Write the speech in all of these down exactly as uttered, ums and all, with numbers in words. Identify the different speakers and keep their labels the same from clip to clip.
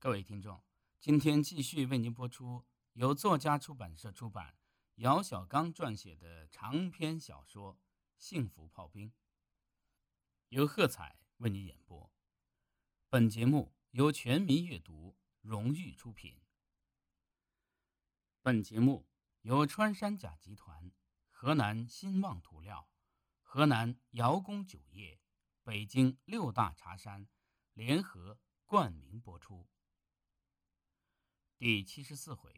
Speaker 1: 各位听众，今天继续为您播出由作家出版社出版、姚小刚撰写的长篇小说《幸福炮兵》，由贺彩为您演播。本节目由全民阅读荣誉出品。本节目由穿山甲集团、河南兴旺涂料、河南瑶宫酒业、北京六大茶山联合冠名播出。第七十四回，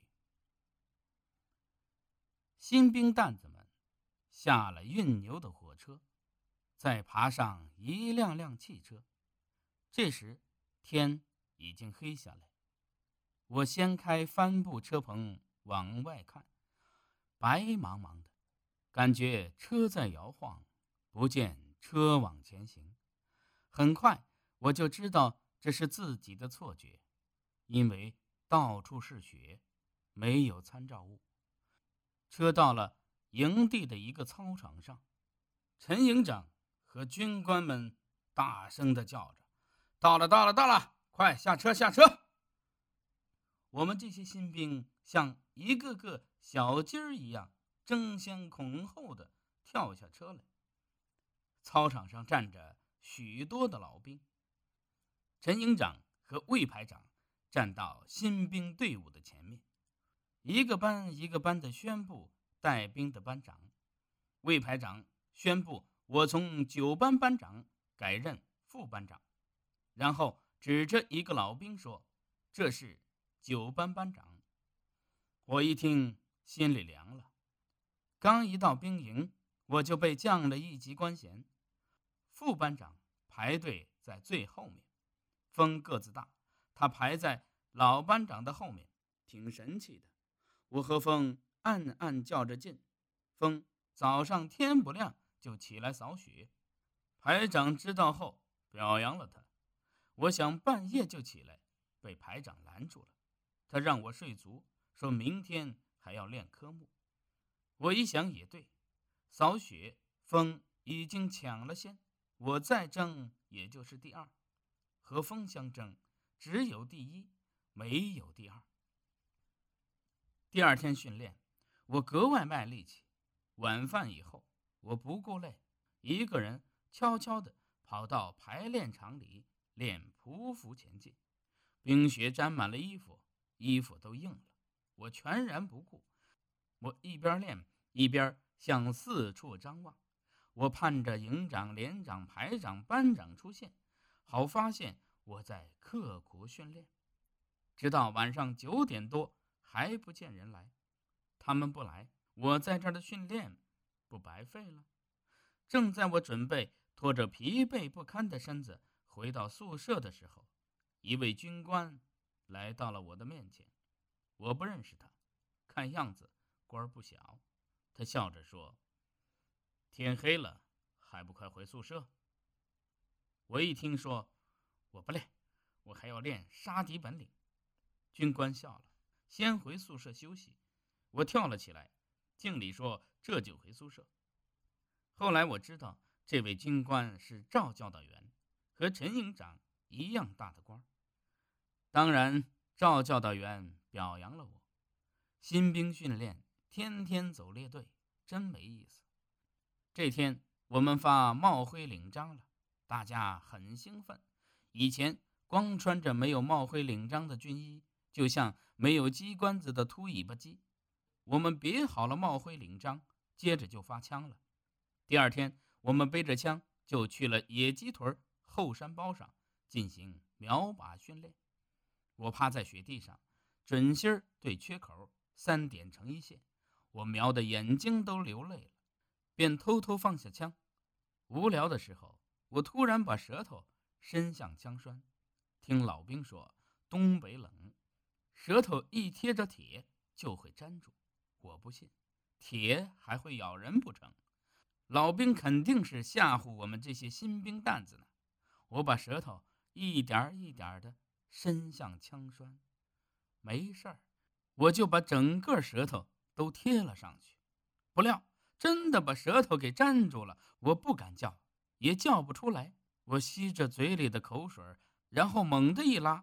Speaker 1: 新兵蛋子们下了运牛的火车，再爬上一辆辆汽车。这时天已经黑下来，我掀开帆布车棚往外看，白茫茫的，感觉车在摇晃，不见车往前行。很快我就知道这是自己的错觉，因为到处是雪，没有参照物。车到了营地的一个操场上，陈营长和军官们大声地叫着：“到了，到了，到了！快下车，下车！”我们这些新兵像一个个小鸡儿一样，争先恐后地跳下车来。操场上站着许多的老兵，陈营长和魏排长站到新兵队伍的前面，一个班一个班地宣布带兵的班长。魏排长宣布我从九班班长改任副班长，然后指着一个老兵说：“这是九班班长。”我一听心里凉了，刚一到兵营，我就被降了一级官衔。副班长排队在最后面，风个子大，他排在老班长的后面，挺神气的。我和风暗暗较着劲。风早上天不亮就起来扫雪，排长知道后表扬了他。我想半夜就起来，被排长拦住了。他让我睡足，说明天还要练科目。我一想也对，扫雪风已经抢了先，我再争也就是第二，和风相争只有第一，没有第二。第二天训练，我格外卖力气。晚饭以后，我不顾累，一个人悄悄地跑到排练场里练匍匐前进。冰雪沾满了衣服，衣服都硬了，我全然不顾。我一边练一边向四处张望，我盼着营长、连长、排长、班长出现，好发现我在刻苦训练。直到晚上九点多还不见人来，他们不来，我在这儿的训练不白费了。正在我准备拖着疲惫不堪的身子回到宿舍的时候，一位军官来到了我的面前。我不认识他，看样子官不小。他笑着说：“天黑了，还不快回宿舍？”我一听说：“我不练，我还要练杀敌本领。”军官笑了，先回宿舍休息。我跳了起来，敬礼说：“这就回宿舍。”后来我知道这位军官是赵教导员，和陈营长一样大的官。当然赵教导员表扬了我。新兵训练天天走列队，真没意思。这天我们发帽徽领章了，大家很兴奋。以前光穿着没有帽徽领章的军衣，就像没有鸡冠子的秃尾巴鸡。我们别好了帽徽领章，接着就发枪了。第二天我们背着枪就去了野鸡屯后山包上进行瞄靶训练。我趴在雪地上，准心对缺口，三点成一线，我瞄得眼睛都流泪了，便偷偷放下枪。无聊的时候，我突然把舌头伸向枪栓。听老兵说东北冷，舌头一贴着铁就会粘住。我不信，铁还会咬人不成？老兵肯定是吓唬我们这些新兵蛋子呢。我把舌头一点一点的伸向枪栓，没事儿，我就把整个舌头都贴了上去。不料真的把舌头给粘住了，我不敢叫，也叫不出来。我吸着嘴里的口水，然后猛地一拉，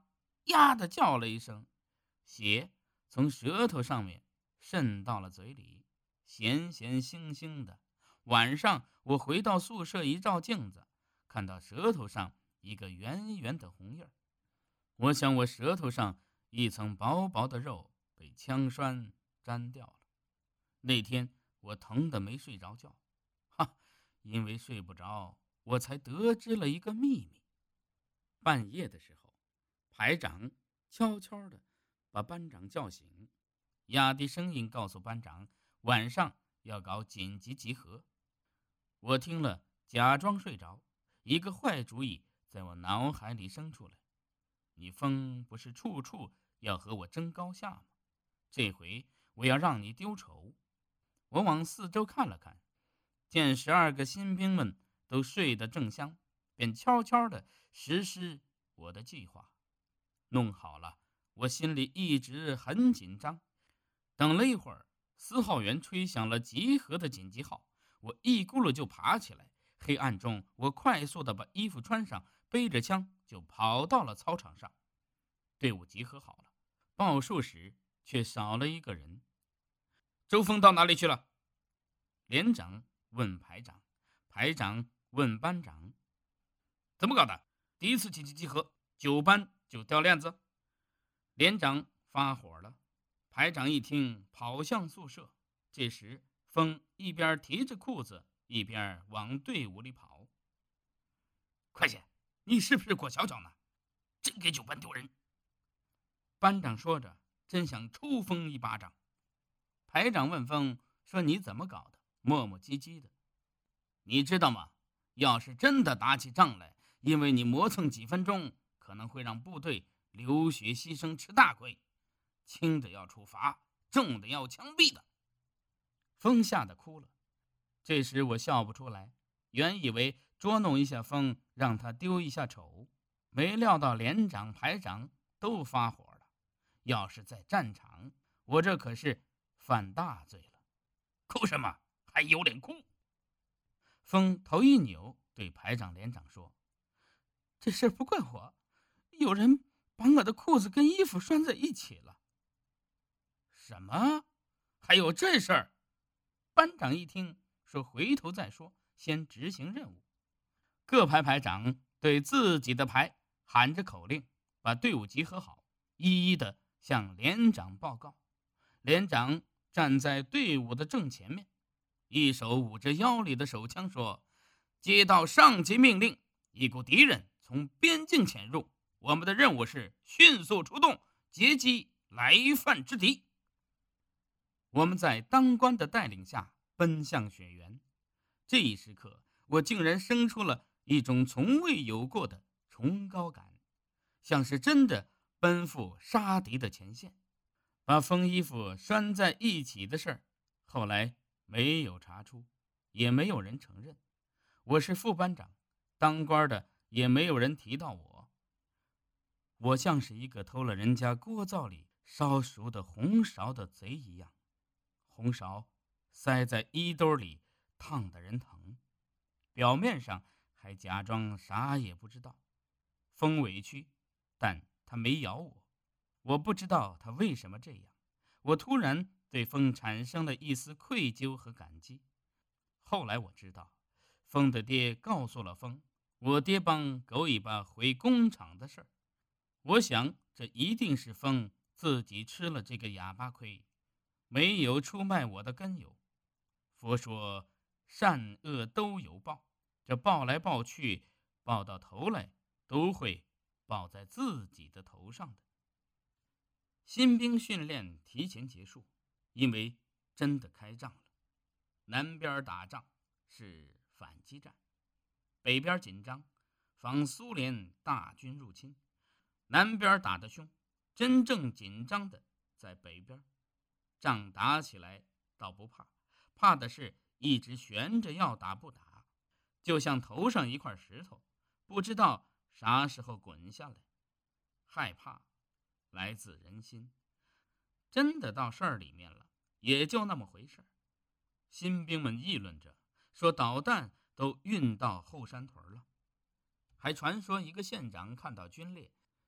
Speaker 1: 呀的叫了一声，血从舌头上面渗到了嘴里，咸咸腥腥的。晚上我回到宿舍一照镜子，看到舌头上一个圆圆的红印儿。我想我舌头上一层薄薄的肉被枪栓粘掉了。那天我疼得没睡着觉，哈，因为睡不着，我才得知了一个秘密。半夜的时候，排长悄悄地把班长叫醒，压低声音告诉班长，晚上要搞紧急集合。我听了，假装睡着，一个坏主意在我脑海里生出来。你风不是处处要和我争高下吗？这回我要让你丢丑。我往四周看了看，见十二个新兵们都睡得正香，便悄悄地实施我的计划。弄好了，我心里一直很紧张。等了一会儿，司号员吹响了集合的紧急号，我一咕噜就爬起来。黑暗中，我快速地把衣服穿上，背着枪就跑到了操场上。队伍集合好了，报数时却少了一个人。周峰到哪里去了？连长问排长，排长问班长。怎么搞的？第一次紧急集合，九班就掉链子？连长发火了。排长一听，跑向宿舍。这时风一边提着裤子一边往队伍里跑。快些，你是不是裹小脚呢？真给九班丢人！班长说着，真想抽风一巴掌。排长问风说：“你怎么搞的？”磨磨唧唧的。你知道吗？要是真的打起仗来，因为你磨蹭几分钟，可能会让部队流血牺牲，吃大亏。轻的要处罚，重的要枪毙的。风吓得哭了。这时我笑不出来，原以为捉弄一下风，让他丢一下丑，没料到连长、排长都发火了。要是在战场，我这可是犯大罪了。哭什么？还有脸哭？风头一扭，对排长、连长说：“这事不怪我，有人把我的裤子跟衣服拴在一起了。”什么？还有这事儿？班长一听说回头再说，先执行任务。各排排长对自己的排喊着口令，把队伍集合好，一一的向连长报告。连长站在队伍的正前面，一手捂着腰里的手枪说：“接到上级命令，一股敌人从边境潜入，我们的任务是迅速出动，截击来犯之敌。”我们在当官的带领下奔向雪原。这一时刻，我竟然生出了一种从未有过的崇高感，像是真的奔赴杀敌的前线。把风衣服拴在一起的事儿，后来没有查出，也没有人承认。我是副班长，当官的也没有人提到我。我像是一个偷了人家锅灶里烧熟的红苕的贼一样，红苕塞在衣兜里，烫得人疼，表面上还假装啥也不知道。风委屈，但他没咬我。我不知道他为什么这样，我突然对风产生了一丝愧疚和感激。后来我知道，风的爹告诉了风，我爹帮狗尾巴回工厂的事儿。我想这一定是风自己吃了这个哑巴亏，没有出卖我的根由。佛说善恶都有报，这报来报去，报到头来都会报在自己的头上的。新兵训练提前结束，因为真的开仗了。南边打仗是反击战，北边紧张，防苏联大军入侵。南边打得凶，真正紧张的在北边。仗打起来倒不怕，怕的是一直悬着要打不打，就像头上一块石头，不知道啥时候滚下来。害怕来自人心，真的到事儿里面了，也就那么回事。新兵们议论着，说导弹都运到后山屯了，还传说一个县长看到军列，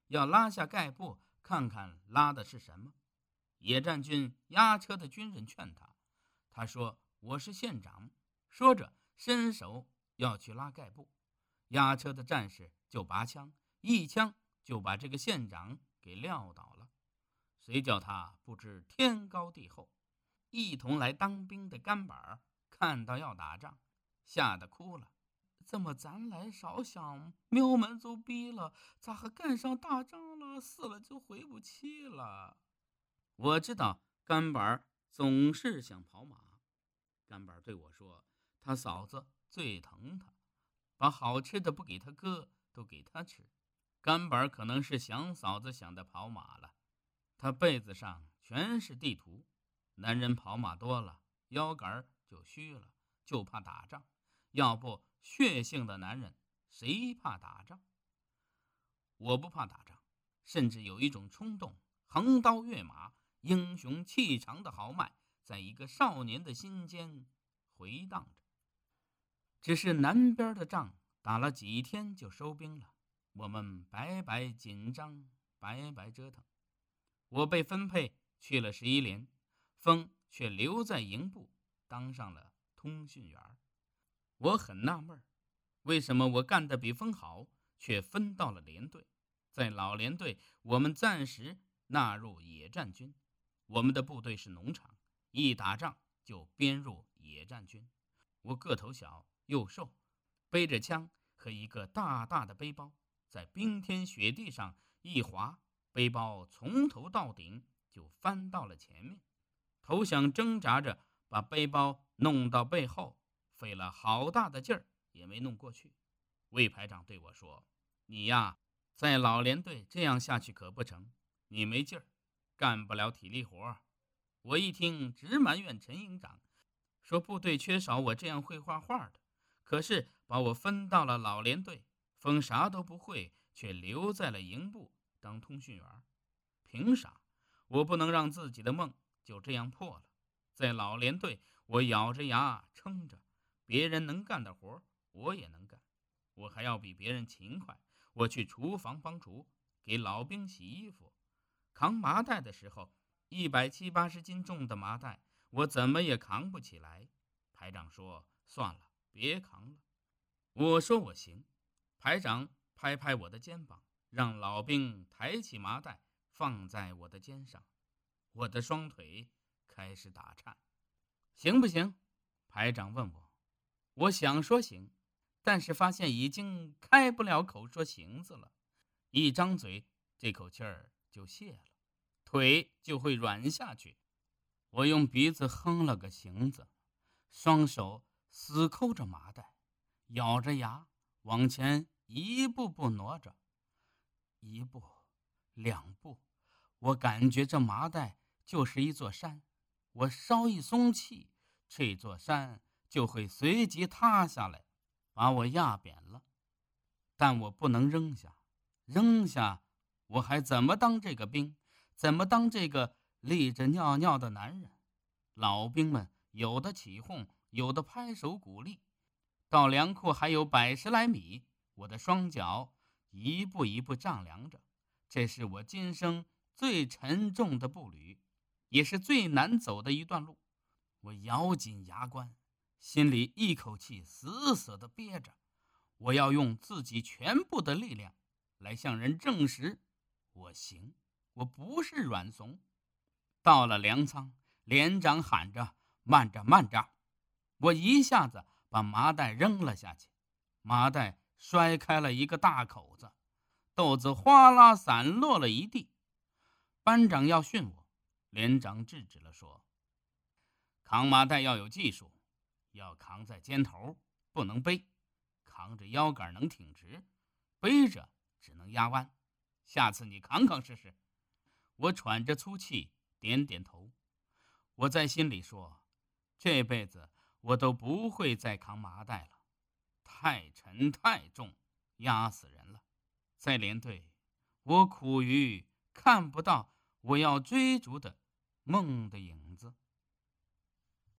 Speaker 1: 要拉下盖布看看拉的是什么。野战军押车的军人劝他，他说我是县长，说着伸手要去拉盖布。押车的战士就拔枪，一枪就把这个县长给撂倒了。谁叫他不知天高地厚。一同来当兵的干板看到要打仗，吓得哭了。怎么咱来少想，苗门就逼了，咋还干上大仗了？死了就回不去了。我知道干板总是想跑马。干板对我说，他嫂子最疼他，把好吃的不给他哥，都给他吃。干板可能是想嫂子想的跑马了，他被子上全是地图。男人跑马多了，腰杆就虚了，就怕打仗。要不血性的男人谁怕打仗？我不怕打仗，甚至有一种冲动，横刀跃马，英雄气长的豪迈在一个少年的心间回荡着。只是南边的仗打了几天就收兵了，我们白白紧张，白白折腾。我被分配去了十一连，风却留在营部当上了通讯员。我很纳闷，为什么我干得比风好，却分到了连队？在老连队，我们暂时纳入野战军。我们的部队是农场，一打仗就编入野战军。我个头小又瘦，背着枪和一个大大的背包，在冰天雪地上一滑，背包从头到顶就翻到了前面。头想挣扎着把背包弄到背后，费了好大的劲儿也没弄过去。魏排长对我说，你呀，在老连队这样下去可不成，你没劲儿，干不了体力活。我一听直埋怨陈营长，说部队缺少我这样会画画的，可是把我分到了老连队，风啥都不会，却留在了营部当通讯员。凭啥？我不能让自己的梦就这样破了。在老连队，我咬着牙撑着，别人能干的活我也能干，我还要比别人勤快。我去厨房帮厨，给老兵洗衣服，扛麻袋的时候，一百七八十斤重的麻袋，我怎么也扛不起来。排长说，算了，别扛了。我说我行。排长拍拍我的肩膀，让老兵抬起麻袋放在我的肩上。我的双腿开始打颤。行不行？排长问我。我想说行，但是发现已经开不了口说行字了。一张嘴，这口气儿就泄了，腿就会软下去。我用鼻子哼了个行字，双手死抠着麻袋，咬着牙往前一步步挪着。一步，两步，我感觉这麻袋就是一座山，我稍一松气，这座山就会随即塌下来，把我压扁了。但我不能扔下，扔下我还怎么当这个兵，怎么当这个立着尿尿的男人？老兵们有的起哄，有的拍手鼓励。到粮库还有百十来米，我的双脚一步一步丈量着，这是我今生最沉重的步履，也是最难走的一段路。我咬紧牙关，心里一口气死死地憋着，我要用自己全部的力量来向人证实我行，我不是软怂。到了粮仓，连长喊着慢着慢着，我一下子把麻袋扔了下去，麻袋摔开了一个大口子，豆子哗啦散落了一地。班长要训我，连长制止了，说扛麻袋要有技术，要扛在肩头，不能背，扛着腰杆能挺直，背着只能压弯。下次你扛扛试试。我喘着粗气点点头。我在心里说，这辈子我都不会再扛麻袋了，太沉太重，压死人了。在连队，我苦于看不到我要追逐的梦的影子。